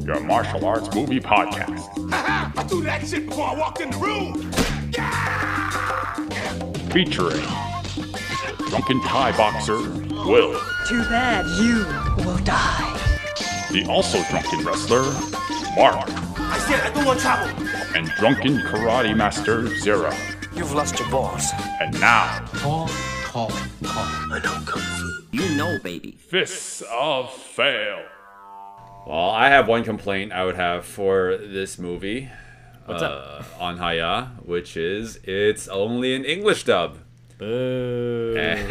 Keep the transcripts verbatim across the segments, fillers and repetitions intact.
your martial arts movie podcast. Haha! I threw that shit before I walked in the room! Featuring drunken Thai boxer Will. Too bad you will die. The also drunken wrestler Mark. I said I don't want trouble! And drunken karate master Zero. You've lost your balls. And now, Tall, tall, tall. I know Kung Fu. You know, baby. Fists of Fail. Well, I have one complaint I would have for this movie. What's uh, up? On Haya, which is it's only an English dub. Boo.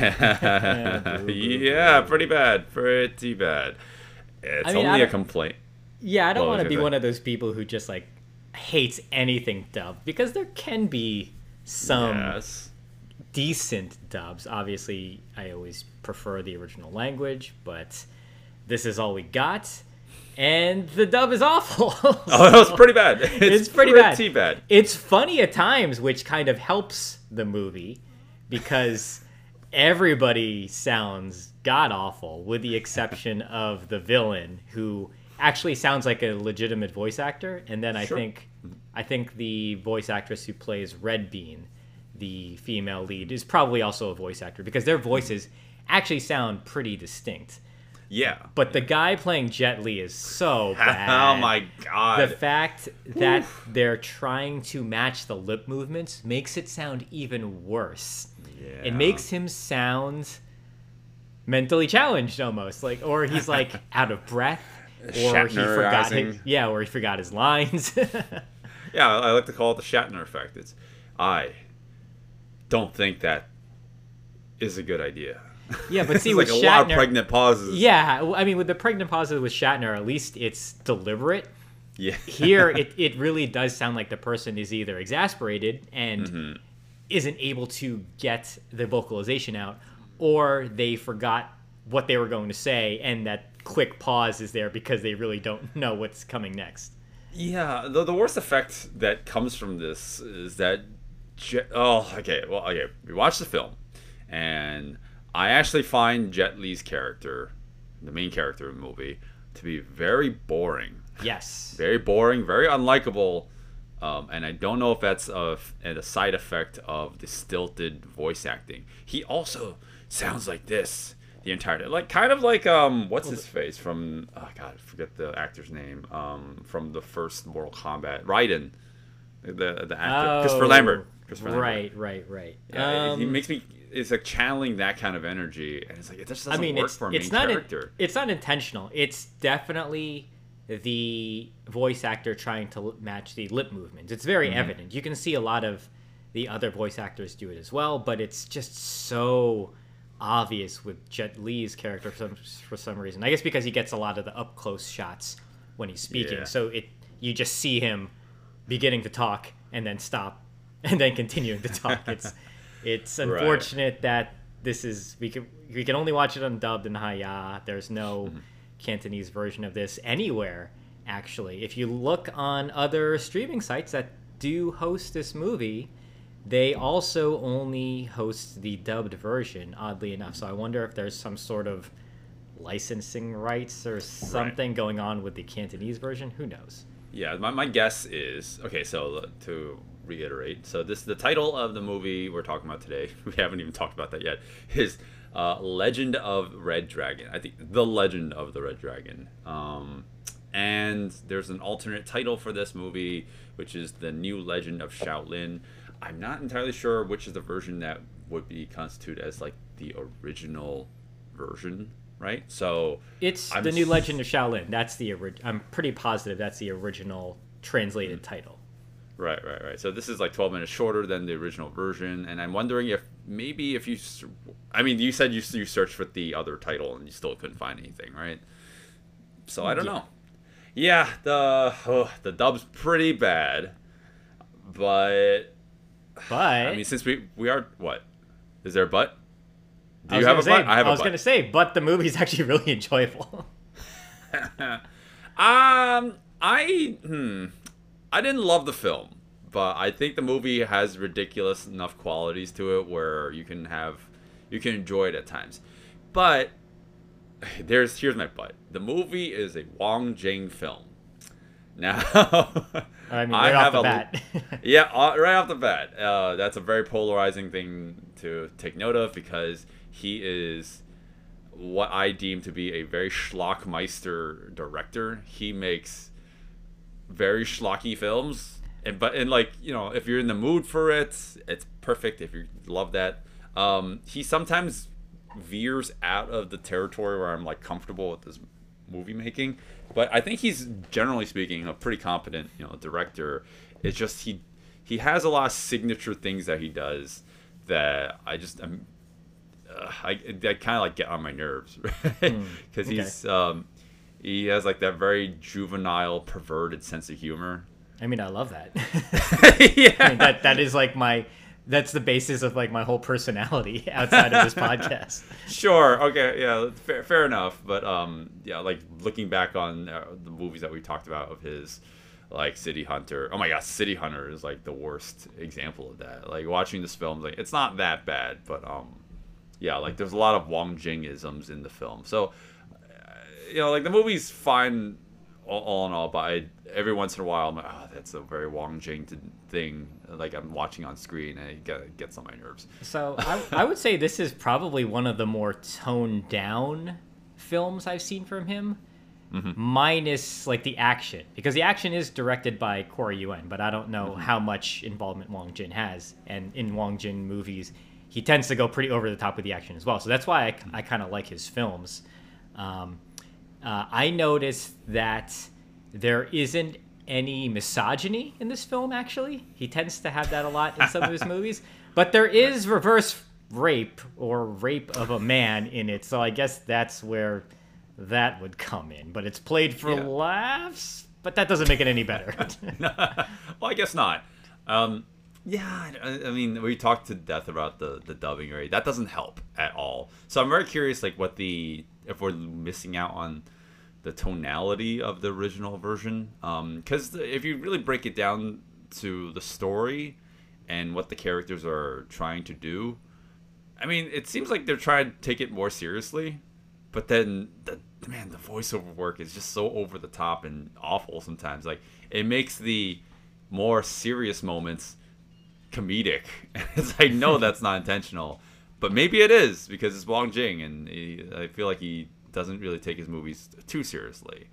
Yeah, pretty bad. Pretty bad. It's I mean, only I a complaint. Yeah, I don't What want was to be your one of those people who just like hates anything dubbed, because there can be some Yes. decent dubs. Obviously, I always prefer the original language, but this is all we got, and the dub is awful. Oh, that was pretty bad. It's, It's pretty, pretty bad. bad. It's funny at times, which kind of helps the movie, because everybody sounds god awful, with the exception of the villain, who actually sounds like a legitimate voice actor. And then I Sure. think, I think the voice actress who plays Red Bean, the female lead, is probably also a voice actor, because their voices actually sound pretty distinct. Yeah. But the guy playing Jet Li is so bad. Oh my god. The fact that they're trying to match the lip movements makes it sound even worse. Yeah. It makes him sound mentally challenged almost, like, or he's like out of breath, or he forgot his, Shatnerizing. yeah, or he forgot his lines. Yeah, I like to call it the Shatner effect. It's I don't think that is a good idea. Yeah, but see, It's with like a Shatner, lot of pregnant pauses. yeah, I mean, with the pregnant pauses with Shatner, at least it's deliberate. Yeah. Here, it, it really does sound like the person is either exasperated and Mm-hmm. isn't able to get the vocalization out, or they forgot what they were going to say, and that quick pause is there because they really don't know what's coming next. Yeah, the, the worst effect that comes from this is that... Jet, oh, okay, well, okay. We watched the film, and I actually find Jet Li's character, the main character of the movie, to be very boring. Yes. Very boring, very unlikable, um, and I don't know if that's a, a side effect of the stilted voice acting. He also sounds like this the entire time, like kind of like um, what's his face from? Oh God, I forget the actor's name. Um, from the first Mortal Kombat, Raiden, the the actor, Oh, Christopher Lambert. Christopher Lambert. Right, right, right. Yeah, Um, he makes me. It's like channeling that kind of energy, and it's like it just doesn't I mean, work it's for a it's main not in- character. it's not intentional. It's definitely the voice actor trying to l- match the lip movements. It's very Mm-hmm. evident. You can see a lot of the other voice actors do it as well, but it's just so obvious with Jet Li's character for some, for some reason. I guess because he gets a lot of the up close shots when he's speaking, Yeah. so it you just see him beginning to talk and then stop and then continuing to talk. It's it's Right. unfortunate that this is we can we can only watch it undubbed in Haya. There's no Mm-hmm. Cantonese version of this anywhere, actually. If you look on other streaming sites that do host this movie, they also only host the dubbed version, oddly enough. So I wonder if there's some sort of licensing rights or something going on with the Cantonese version. Who knows? Yeah, my, my guess is okay. So uh, to reiterate, so this the title of the movie we're talking about today. We haven't even talked about that yet. Is uh, Legend of Red Dragon. I think the Legend of the Red Dragon. Um, and there's an alternate title for this movie, which is the New Legend of Shaolin. I'm not entirely sure which is the version that would be constituted as like the original version, right? So It's I'm the New s- Legend of Shaolin. That's the ori- I'm pretty positive that's the original translated title. Right, right, right. So this is like twelve minutes shorter than the original version, and I'm wondering if maybe if you, s- I mean, you said you you searched for the other title and you still couldn't find anything, right? So I don't Yeah. know. Yeah, the oh, the dub's pretty bad, but But I mean, since we we are what is there a but? Do I was you have a gonna say, butt? I have I a was butt. gonna say, but the movie's actually really enjoyable. Um, I hmm, I didn't love the film, but I think the movie has ridiculous enough qualities to it where you can have, you can enjoy it at times. But there's here's my but. The movie is a Wong Jing film, Now, I mean, right off the bat. yeah, uh, right off the bat. Uh, that's a very polarizing thing to take note of because he is what I deem to be a very schlockmeister director. He makes very schlocky films, and but and like you know, if you're in the mood for it, it's perfect. If you love that, um, he sometimes veers out of the territory where I'm like comfortable with this movie making. But I think he's generally speaking a pretty competent, you know, director. It's just he he has a lot of signature things that he does that I just am uh, I that kind of like get on my nerves, right? Because mm, okay. he's um, he has like that very juvenile, perverted sense of humor. I mean, I love that. yeah, I mean, that that is like my that's the basis of like my whole personality outside of this podcast. Sure. Okay. Yeah. Fair, fair enough. But um, yeah, like looking back on uh, the movies that we talked about of his, like City Hunter. Oh my God, City Hunter is like the worst example of that. Like watching this film, like it's not that bad, but um, yeah, like there's a lot of Wong Jing-isms in the film. So, uh, you know, like the movie's fine all, all in all, but I, every once in a while, I'm like, oh, that's a very Wong Jing thing. Like I'm watching on screen, and it get, gets on my nerves. So I, I would say this is probably one of the more toned down films I've seen from him, mm-hmm. minus like the action, because the action is directed by Corey Yuen, but I don't know mm-hmm. how much involvement Wong Jing has. And in Wong Jing movies, he tends to go pretty over the top with the action as well. So that's why I, I kind of like his films. Um, uh, I noticed that there isn't any misogyny in this film, actually. He tends to have that a lot in some of his movies. But there is reverse rape or rape of a man in it, so I guess that's where that would come in. But it's played for yeah. laughs, but that doesn't make it any better. Well, I guess not. Um, yeah, I, I mean, we talked to death about the, the dubbing, right? That doesn't help at all. So I'm very curious, like, what the... if we're missing out on the tonality of the original version, because um, if you really break it down to the story and what the characters are trying to do, I mean, it seems like they're trying to take it more seriously, but then the man, the voiceover work is just so over the top and awful sometimes. Like it makes the more serious moments comedic. It's like, no, that's not intentional, but maybe it is because it's Wong Jing, and he, I feel like he doesn't really take his movies too seriously.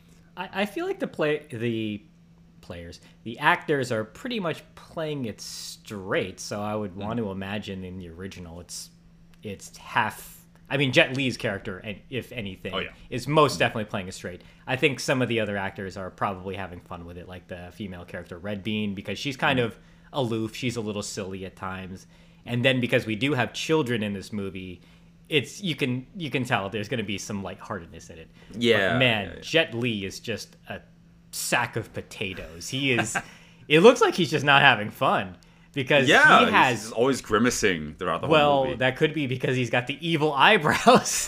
I, I feel like the play the players, the actors are pretty much playing it straight. So I would want mm-hmm. to imagine in the original, it's it's half. I mean, Jet Li's character, if anything, oh, yeah. is most definitely playing it straight. I think some of the other actors are probably having fun with it, like the female character Red Bean, because she's kind mm-hmm. of aloof. She's a little silly at times. And then because we do have children in this movie, it's you can you can tell there's going to be some lightheartedness in it. Yeah, but man, yeah, yeah. Jet Li is just a sack of potatoes. He is. It looks like he's just not having fun because yeah, he has he's always grimacing throughout the well, whole movie. Well, that could be because he's got the evil eyebrows.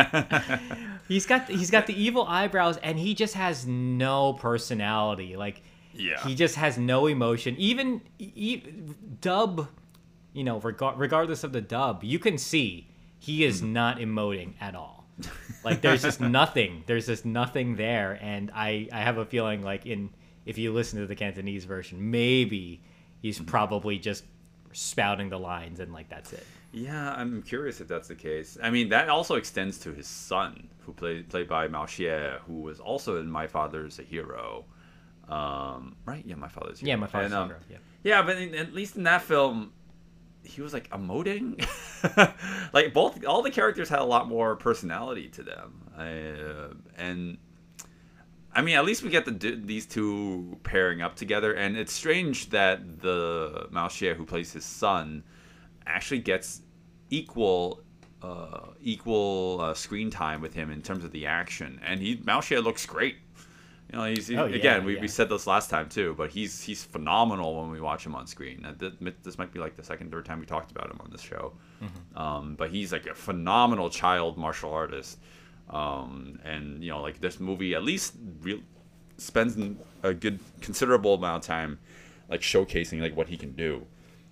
he's got he's got the evil eyebrows, and he just has no personality. Like yeah. he just has no emotion. Even e- dub. You know, reg- regardless of the dub, you can see he is not emoting at all. Like, there's just nothing. There's just nothing there. And I, I have a feeling, like, in if you listen to the Cantonese version, maybe he's probably just spouting the lines and, like, that's it. Yeah, I'm curious if that's the case. I mean, that also extends to his son, who played played by Mao Xie, who was also in My Father's a Hero. Um, right? Yeah, My Father's a Hero. Yeah, My Father's a um, Hero, yeah. Yeah, but in, at least in that film, he was like emoting. Like both, all the characters had a lot more personality to them, uh, and I mean, at least we get the these two pairing up together. And it's strange that the Mao Xie, who plays his son, actually gets equal uh, equal uh, screen time with him in terms of the action. And he Mao Xie looks great. You know, he's he, oh, yeah, again. We, yeah. we said this last time too, but he's he's phenomenal when we watch him on screen. This might be like the second, third time we talked about him on this show. Mm-hmm. Um, but he's like a phenomenal child martial artist, um, and you know, like this movie at least re- spends a good considerable amount of time like showcasing like what he can do,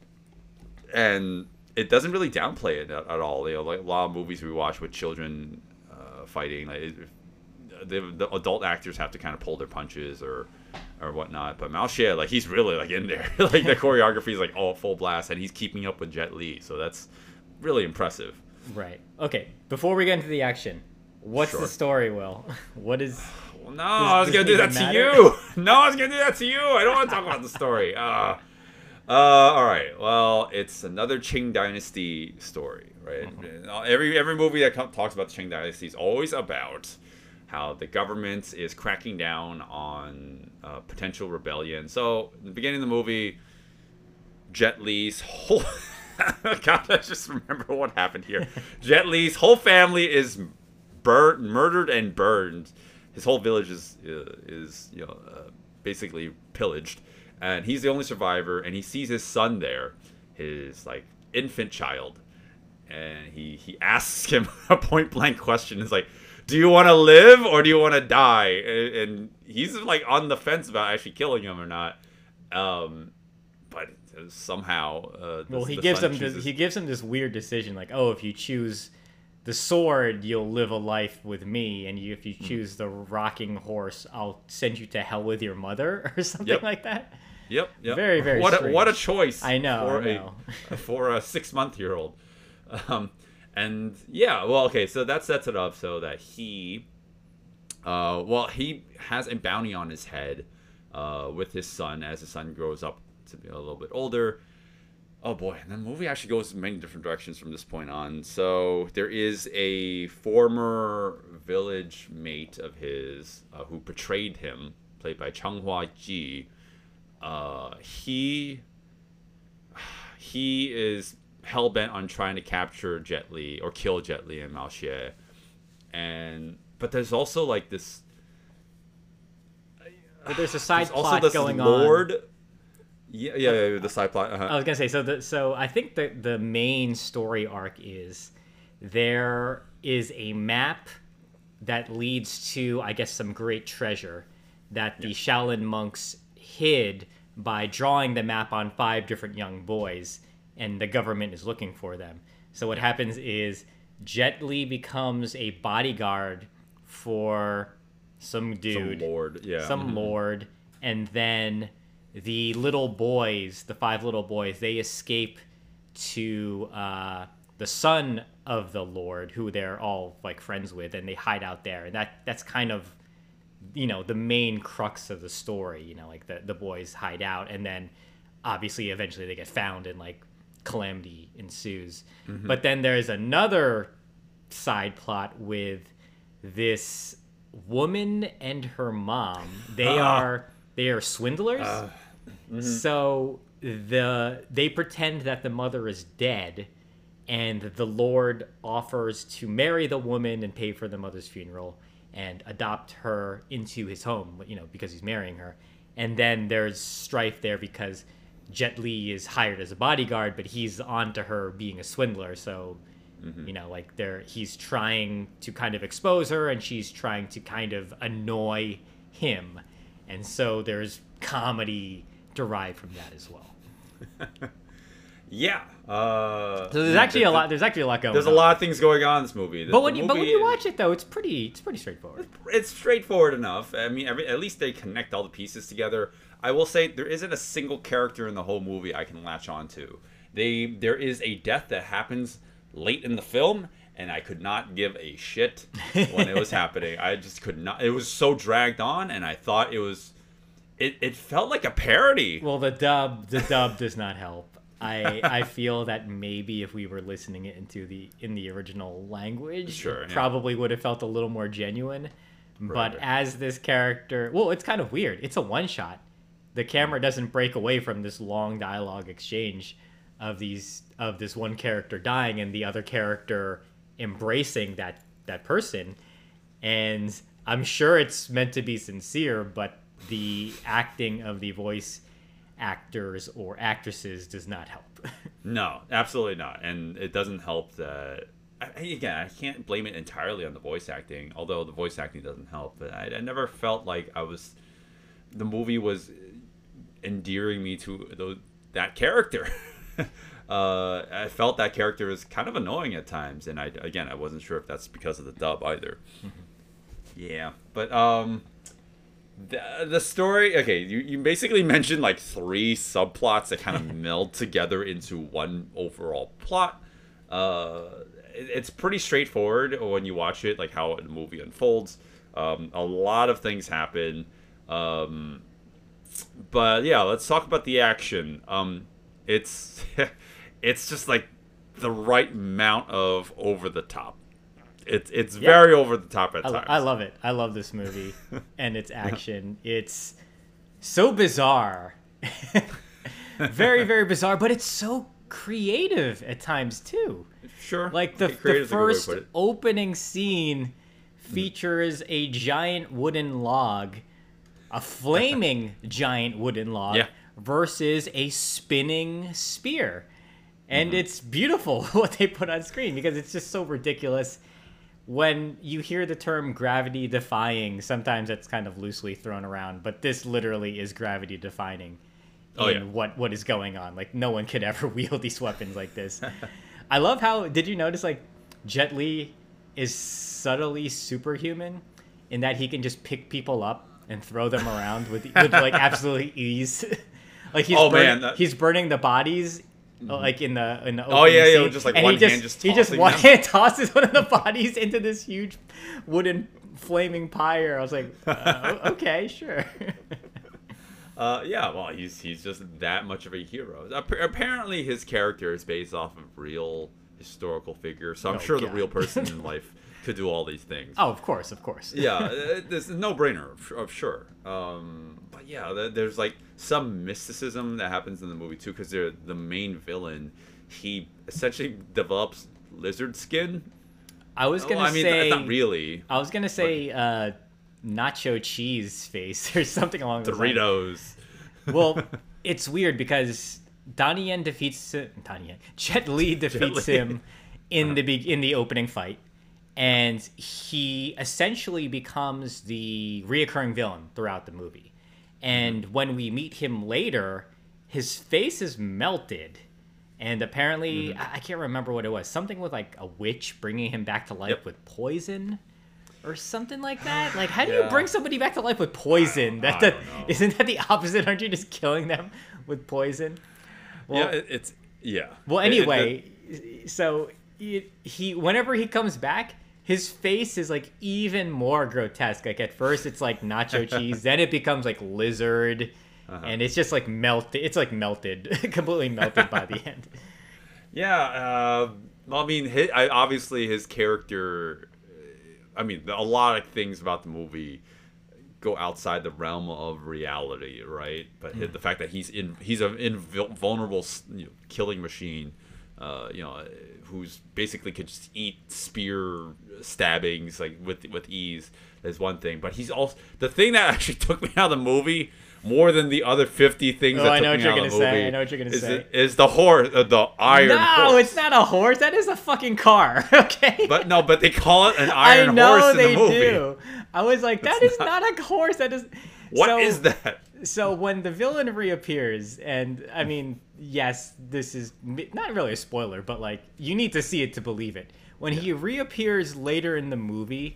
and it doesn't really downplay it at, at all. You know, like a lot of movies we watch with children uh, fighting, like. It, the, the adult actors have to kind of pull their punches or or whatnot. But Mao Xie, like he's really like in there. Like the choreography is like all full blast, and he's keeping up with Jet Li, so that's really impressive. Right. Okay. Before we get into the action, what's Sure. the story, Will? What is? Well, no, I was does gonna do even that matter? to you. No, I was gonna do that to you. I don't want to talk about the story. Uh, uh, all right. Well, it's another Qing Dynasty story, right? Mm-hmm. Every every movie that com- talks about the Qing Dynasty is always about how the government is cracking down on uh, potential rebellion. So, in the beginning of the movie, Jet Li's whole God, I just remember what happened here. Jet Li's whole family is burned, murdered, and burned. His whole village is uh, is you know uh, basically pillaged, and he's the only survivor. And he sees his son there, his like infant child, and he he asks him a point blank question. It's like, do you want to live or do you want to die? And, and he's like on the fence about actually killing him or not. Um, but somehow, uh, Well, the- he the gives son him this, chooses- he gives him this weird decision, like, oh, if you choose the sword, you'll live a life with me, and you, if Hmm. you choose the rocking horse, I'll send you to hell with your mother, or something Yep. like that. Yep, yep. Very, very What a, strange. what a choice. I know, For I know. a for a six month year old. Um, and yeah, well, okay, so that sets it up so that he, uh, well, he has a bounty on his head, uh, with his son as his son grows up to be a little bit older. Oh boy, and the movie actually goes in many different directions from this point on. So there is a former village mate of his uh, who betrayed him, played by Changhua Ji. Uh, he he is hell bent on trying to capture Jet Li or kill Jet Li and Mao Xie, and but there's also like this. But there's a side There's also plot this going lord. on. Yeah, yeah, yeah, the side plot. Uh-huh. I was gonna say so. The, so I think the the main story arc is there is a map that leads to, I guess, some great treasure that the Shaolin monks hid by drawing the map on five different young boys, and the government is looking for them. So what happens is Jet Li becomes a bodyguard for some dude, Some lord, yeah. some Mhm. lord, and then the little boys, the five little boys, they escape to uh, the son of the lord, who they're all like friends with, and they hide out there. And that that's kind of, you know, the main crux of the story. You know, like the the boys hide out, and then obviously eventually they get found, and like calamity ensues. Mm-hmm. But then there's another side plot with this woman and her mom. They are they are swindlers. Uh, So the they pretend that the mother is dead, and the Lord offers to marry the woman and pay for the mother's funeral and adopt her into his home, you know, because he's marrying her. And then there's strife there because Jet Li is hired as a bodyguard, but he's on to her being a swindler. So, you know, like there he's trying to kind of expose her, and she's trying to kind of annoy him. And so there's comedy derived from that as well. Yeah. Uh, So there's actually a lot. There's actually a lot going. There's a on. lot of things going on in this movie. The- But when the you but when movie you is- watch it though, it's pretty it's pretty straightforward. it's straightforward enough. I mean, every, at least they connect all the pieces together. I will say there isn't a single character in the whole movie I can latch on to. They there is a death that happens late in the film, and I could not give a shit when it was happening. I just could not. It was so dragged on, and I thought it was. It, it felt like a parody. Well, the dub the dub does not help. I I feel that maybe if we were listening it into the in the original language, Sure, it yeah. probably would have felt a little more genuine. But right. as this character, well, it's kind of weird. It's a one shot. The camera doesn't break away from this long dialogue exchange of these of this one character dying and the other character embracing that that person. And I'm sure it's meant to be sincere, but the acting of the voice actors or actresses does not help. No, absolutely not. And it doesn't help that. I, again, I can't blame it entirely on the voice acting, although the voice acting doesn't help. But I, I never felt like I was. The movie was endearing me to those, that character. uh, I felt that character was kind of annoying at times, and I again I wasn't sure if that's because of the dub either. Mm-hmm. Yeah, but um, the the story. Okay, you you basically mentioned like three subplots that kind of meld together into one overall plot. Uh, it, it's pretty straightforward when you watch it, like how the movie unfolds. Um, a lot of things happen. Um, but yeah, let's talk about the action. Um, it's it's just like the right amount of over the top. It's it's Yeah. very over the top at I, times. I love it. I love this movie and its action. It's so bizarre. Very, very bizarre, but it's so creative at times too. Sure. Like the, Okay, the creative's a good way to first put it. opening scene features a giant wooden log, a flaming giant wooden log, Yeah. versus a spinning spear. And Mm-hmm. it's beautiful what they put on screen because it's just so ridiculous. When you hear the term gravity defying, sometimes it's kind of loosely thrown around, but this literally is gravity defying in Oh, yeah. what, what is going on. Like, no one could ever wield these weapons like this. I love how, did you notice, like, Jet Li is subtly superhuman in that he can just pick people up and throw them around with, with like, absolutely ease. Like, he's, Oh, burning, man, that- he's burning the bodies like in the in the Oh, opening yeah, yeah, scene, just, like, and one he just, hand just he just tossing one them. hand tosses one of the bodies into this huge wooden flaming pyre. I was like, uh, okay, sure. Uh, yeah, well, he's he's just that much of a hero. App- Apparently, his character is based off of real historical figures, so I'm Oh, sure the God. real person in life could do all these things. Oh, of course, of course. Yeah, uh, this is a no-brainer, of- of sure. Um, but yeah, th- there's like some mysticism that happens in the movie too, because they're the main villain. He essentially develops lizard skin. I was gonna Well, I mean, say, not really. I was gonna say, uh, nacho cheese face or something along those lines. Doritos. Well, it's weird because Donnie Yen defeats Donnie Yen. Jet Li defeats Li. him in the be- in the opening fight, and he essentially becomes the reoccurring villain throughout the movie. And when we meet him later, his face is melted, and apparently Mm-hmm. I-, I can't remember what it was. Something with like a witch bringing him back to life Yep. with poison. Or something like that. Like, how do you Yeah. bring somebody back to life with poison? That, I that don't know. isn't that the opposite? Aren't you just killing them with poison? Well, yeah, it, it's yeah. well. It- it- Anyway, so he, he, whenever he comes back, his face is like even more grotesque. Like at first, it's like nacho cheese, then it becomes like lizard, Uh-huh. and it's just like melted. It's like melted, completely melted by the end. Yeah, uh, well, I mean, his, I, obviously his character. I mean, a lot of things about the movie go outside the realm of reality, right? But the fact that he's in, he's an invulnerable, you know, killing machine, uh, you know, who's basically could just eat spear stabbings like with with ease is one thing. But he's also the thing that actually took me out of the movie. More than the other fifty things Oh, that I took know what me you're out gonna of the movie. say. I know what you're gonna is say. The, is the horse, uh, the iron No, horse. it's not a horse. That is a fucking car. Okay. But no, but they call it an iron I know horse in they the movie. do. I was like, that is not, a horse. That is. What so, is that? So when the villain reappears, and I mean, yes, this is m- not really a spoiler, but like you need to see it to believe it. When he reappears later in the movie,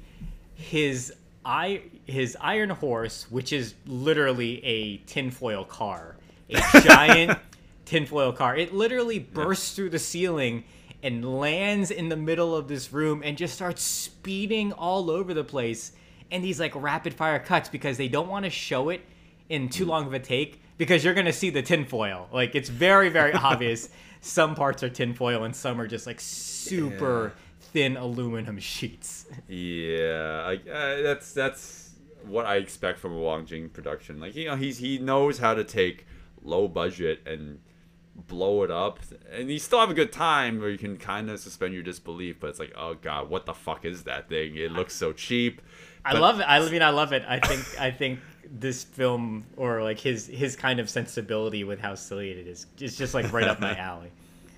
his I his iron horse, which is literally a tinfoil car, a giant tinfoil car, it literally bursts through the ceiling and lands in the middle of this room and just starts speeding all over the place in these like rapid fire cuts because they don't want to show it in too long of a take because you're gonna see the tinfoil. Like it's very, very obvious. Some parts are tinfoil and some are just like super thin aluminum sheets. Yeah, I, uh, that's that's what I expect from a Wong Jing production. Like, you know, he's he knows how to take low budget and blow it up, and you still have a good time where you can kind of suspend your disbelief. But it's like, oh god, what the fuck is that thing? It looks so cheap. I But- love it. I mean, I love it. I think I think this film or like his his kind of sensibility with how silly it is, it's just like right up my alley.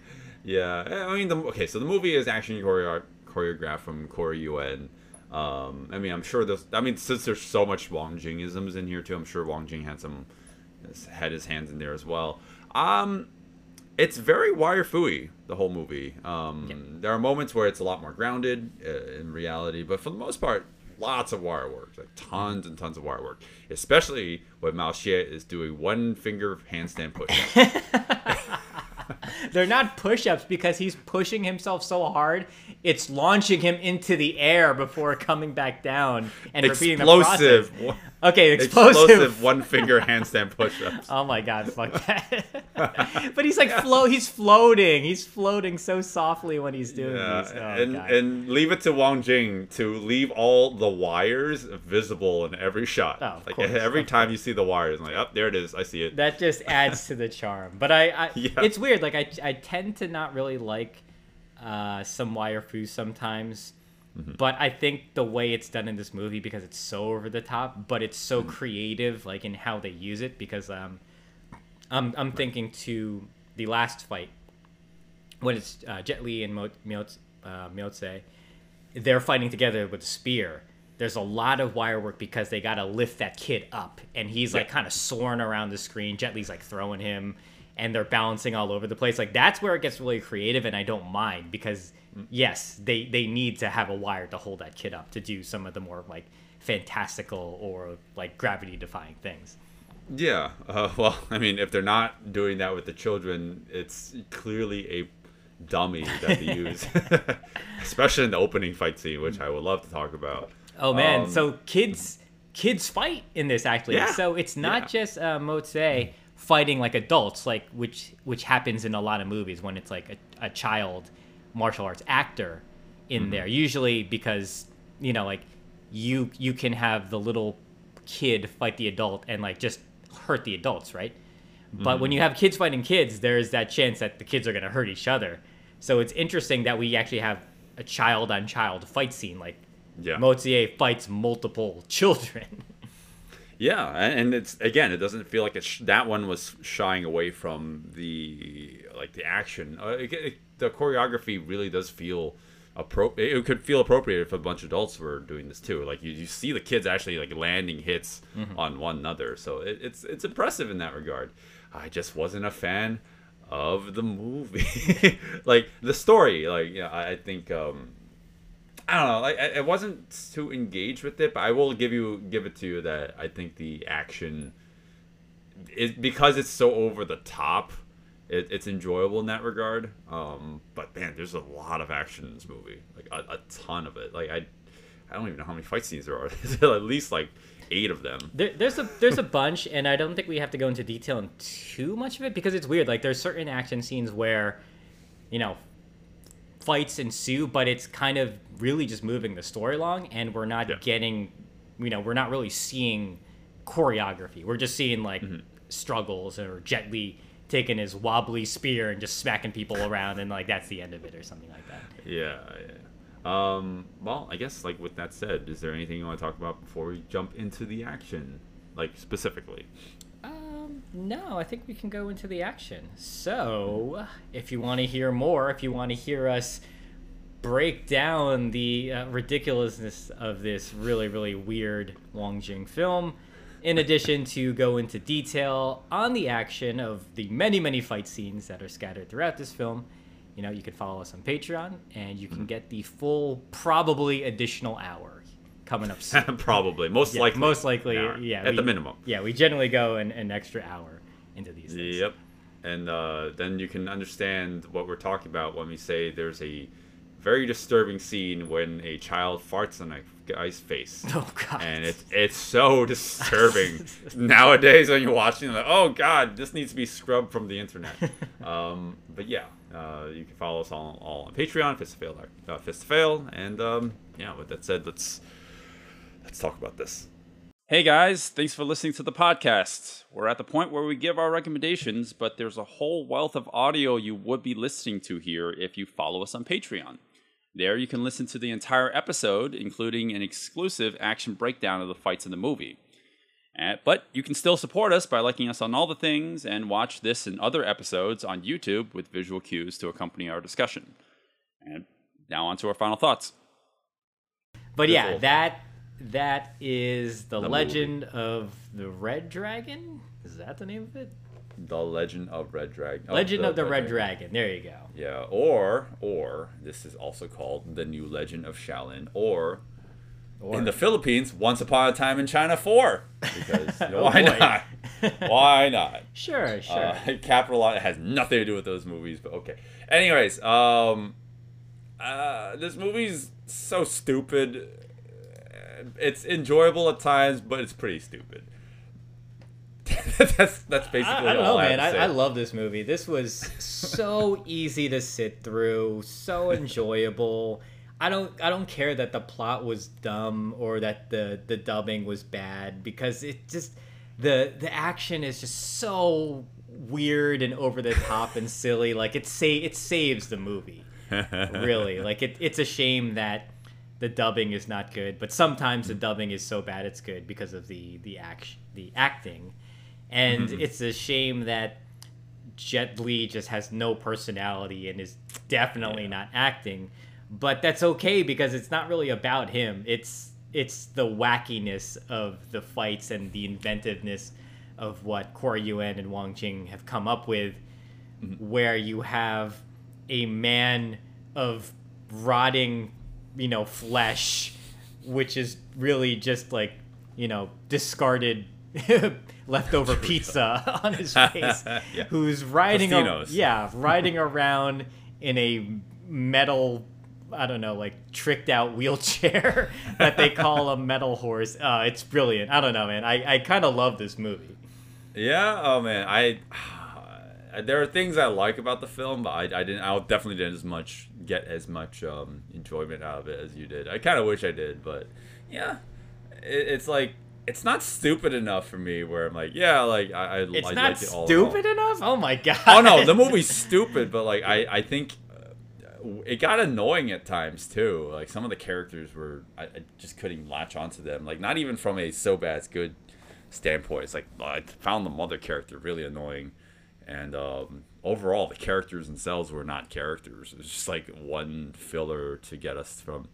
Yeah, I mean, the, okay, so the movie is actually choreo- choreographed from Corey Yuen. Um, I mean, I'm sure there's, I mean, since there's so much Wong Jing-isms in here too, I'm sure Wong Jing had some, had his hands in there as well. Um, it's very wire fooey, the whole movie. Um, Yeah. There are moments where it's a lot more grounded uh, in reality, but for the most part, lots of wire work, like tons and tons of wire work, especially when Mao Xie is doing one finger handstand push-ups. They're not push-ups because he's pushing himself so hard, it's launching him into the air before coming back down and repeating the process. Explosive. Okay, explosive. Explosive one finger handstand push-ups. Oh my god, fuck that. But he's like flow he's floating. He's floating so softly when he's doing Yeah, these. Oh, and God. and leave it to Wang Jing to leave all the wires visible in every shot. Oh, of like course, every of time you see the wires, I'm like, oh, there it is. I see it. That just adds to the charm. But I, I Yeah. it's weird. Like I, I tend to not really like uh, some wire fu sometimes. Mm-hmm. But I think the way it's done in this movie, because it's so over the top, but it's so Mm-hmm. creative, like in how they use it. Because um, I'm I'm thinking to the last fight when it's uh, Jet Li and Mo, Mio, uh, Miotze, they're fighting together with a spear. There's a lot of wire work because they got to lift that kid up, and he's like Yeah. kind of soaring around the screen. Jet Li's like throwing him, and they're bouncing all over the place. Like that's where it gets really creative, and I don't mind because yes, they they need to have a wire to hold that kid up to do some of the more like fantastical or like gravity defying things. Yeah. Uh, well, I mean, if they're not doing that with the children, it's clearly a dummy that they use, especially in the opening fight scene, which I would love to talk about. Oh man, Um, so kids kids fight in this actually. Yeah. So it's not Yeah. just uh, Motse fighting like adults, like which which happens in a lot of movies when it's like a, a child martial arts actor in Mm-hmm. there. Usually because you know like you you can have the little kid fight the adult and like just hurt the adults, right? But Mm-hmm. when you have kids fighting kids, there's that chance that the kids are gonna hurt each other. So it's interesting that we actually have a child on child fight scene, like. Yeah. Motier fights multiple children. Yeah, and and it's again, it doesn't feel like it's that one was shying away from the like the action. Uh, it, it, the choreography really does feel appropriate. It could feel appropriate if a bunch of adults were doing this too. Like you, you see the kids actually like landing hits Mm-hmm. on one another, so it, it's it's impressive in that regard. I just wasn't a fan of the movie, like the story. Like yeah, I, I think. Um, I don't know. Like, I, I wasn't too engaged with it, but I will give you give it to you that I think the action is because it's so over the top. It, it's enjoyable in that regard. Um, but man, there's a lot of action in this movie, like a, a ton of it. Like I, I don't even know how many fight scenes there are. There's at least like eight of them. There, there's a there's a bunch, and I don't think we have to go into detail in too much of it because it's weird. Like there's certain action scenes where, you know, fights ensue, but it's kind of really just moving the story along, and we're not Yeah. getting, you know, we're not really seeing choreography. We're just seeing like Mm-hmm. struggles or Jet Li taking his wobbly spear and just smacking people around, and like that's the end of it or something like that. Yeah, yeah. Um, well, I guess like with that said, is there anything you want to talk about before we jump into the action, like specifically? Um, no, I think we can go into the action. So, if you want to hear more, if you want to hear us break down the uh, ridiculousness of this really, really weird Wong Jing film, in addition to go into detail on the action of the many, many fight scenes that are scattered throughout this film, you know, you can follow us on Patreon, and you can get the full, probably additional hour coming up soon. Probably, most Yeah, likely, most likely, an hour, yeah. at we- the minimum. Yeah, we generally go an, an extra hour into these things. Yep. And uh, then you can understand what we're talking about when we say there's a very disturbing scene when a child farts on a guy's face. Oh god. And it's it's so disturbing nowadays when you're watching. Like, oh god, this needs to be scrubbed from the internet. um, but yeah, uh, you can follow us all, all on Patreon, Fist to Fail, uh, Fist to Fail, and um, yeah. With that said, let's let's talk about this. Hey guys, thanks for listening to the podcast. We're at the point where we give our recommendations, but there's a whole wealth of audio you would be listening to here if you follow us on Patreon. There you can listen to the entire episode, including an exclusive action breakdown of the fights in the movie. Uh, but you can still support us by liking us on all the things and watch this and other episodes on YouTube with visual cues to accompany our discussion. And now on to our final thoughts. But yeah, Visual. that that is the, The Legend of the Red Dragon. Is that the name of it? The Legend of Red Dragon. oh, Legend of the Red Dragon. There you go. Yeah, or or this is also called The New Legend of Shaolin, or Or, in the Philippines, Once Upon a Time in China four. Because Oh, why boy. not? Why not? Sure, sure. Uh, Capital it has nothing to do with those movies, but okay. Anyways, um, uh, this movie's so stupid. It's enjoyable at times, but it's pretty stupid. that's that's basically I, I don't all know, I have man. to I, say. I love this movie. This was so easy to sit through, so enjoyable. I don't I don't care that the plot was dumb or that the the dubbing was bad, because it just the the action is just so weird and over the top and silly. Like it say it saves the movie. Really. Like it it's a shame that the dubbing is not good, but sometimes the dubbing is so bad it's good because of the the action the acting. And Mm-hmm. it's a shame that Jet Li just has no personality and is definitely Yeah. not acting. But that's okay because it's not really about him. It's it's the wackiness of the fights and the inventiveness of what Kuo Yuen and Wang Jing have come up with, Mm-hmm. where you have a man of rotting, you know, flesh, which is really just like, you know, discarded leftover pizza on his face, Yeah. who's riding, a, Tostinos. yeah, riding around in a metal, I don't know, like tricked out wheelchair that they call a metal horse. Uh, it's brilliant. I don't know, man. I, I kind of love this movie. Yeah. Oh man, I. There are things I like about the film, but I, I didn't. I definitely didn't as much get as much um, enjoyment out of it as you did. I kind of wish I did, but yeah, it, it's like it's not stupid enough for me. Where I'm like, yeah, like I, I, It's I not like it all in stupid all. enough. Oh my god. Oh no, the movie's stupid, but like I, I think uh, it got annoying at times too. Like some of the characters were, I, I just couldn't latch onto them. Like not even from a so bad it's good standpoint. It's like I found the mother character really annoying, and um, overall the characters themselves were not characters. It was just like one filler to get us from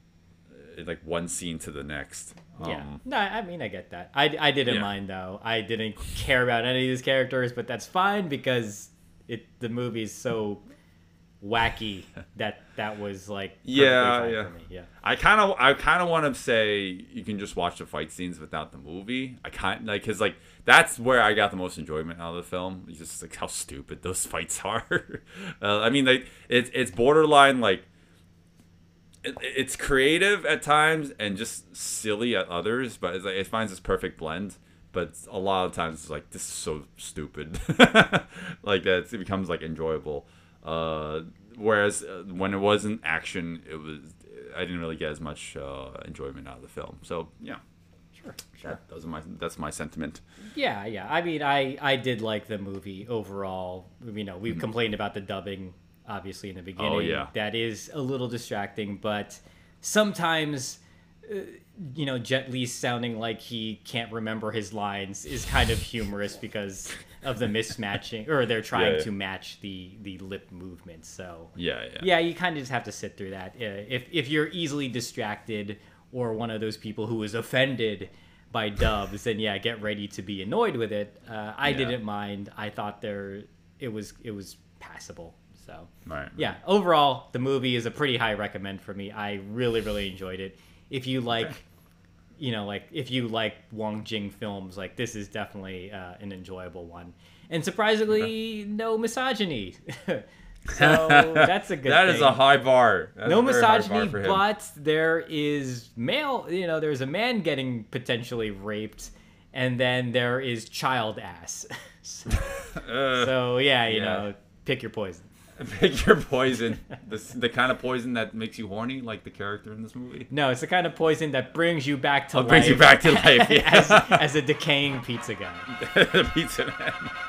uh, like one scene to the next. Yeah. Um, No, I mean, I get that. I, I didn't Yeah. mind, though. I didn't care about any of these characters, but that's fine because it the movie's so wacky that that was, like, perfectly Yeah, fine yeah. for me. Yeah. I kind of, I kind of want to say you can just watch the fight scenes without the movie. I can't, like, cause like that's where I got the most enjoyment out of the film. It's just like how stupid those fights are. uh, I mean, like it's it's borderline like it, it's creative at times and just silly at others, but it's like it finds this perfect blend. But a lot of times it's like this is so stupid, like that it becomes like enjoyable. Uh, whereas uh, when it wasn't action, it was I didn't really get as much uh, enjoyment out of the film. So yeah, Sure, sure. that, those are my that's my sentiment. Yeah, yeah. I mean, I, I did like the movie overall. You know, we've complained about the dubbing, obviously, in the beginning. Mm-hmm. Oh, yeah. That is a little distracting, but sometimes, uh, you know, Jet Li sounding like he can't remember his lines is kind of humorous because of the mismatching, or they're trying Yeah, yeah. to match the, the lip movements. So, Yeah, yeah, yeah, you kind of just have to sit through that. Uh, if if you're easily distracted or one of those people who is offended by dubs, then yeah, get ready to be annoyed with it. Uh, I Yeah. didn't mind. I thought there it was it was passable. So Right. yeah, overall the movie is a pretty high recommend for me. I really really enjoyed it. If you like, Okay. you know, like if you like Wang Jing films, like this is definitely uh, an enjoyable one. And surprisingly, no misogyny. So that's a good That thing. is a high bar. That's No a very high bar misogyny, for him. but there is male, you know, there's a man getting potentially raped, and then there is child ass. so, Uh, so, yeah, you yeah. know, pick your poison. pick your poison. the the kind of poison that makes you horny, like the character in this movie. No, it's the kind of poison that brings you back to Oh, life. brings you back to life, yeah. as, as a decaying pizza guy. The pizza man.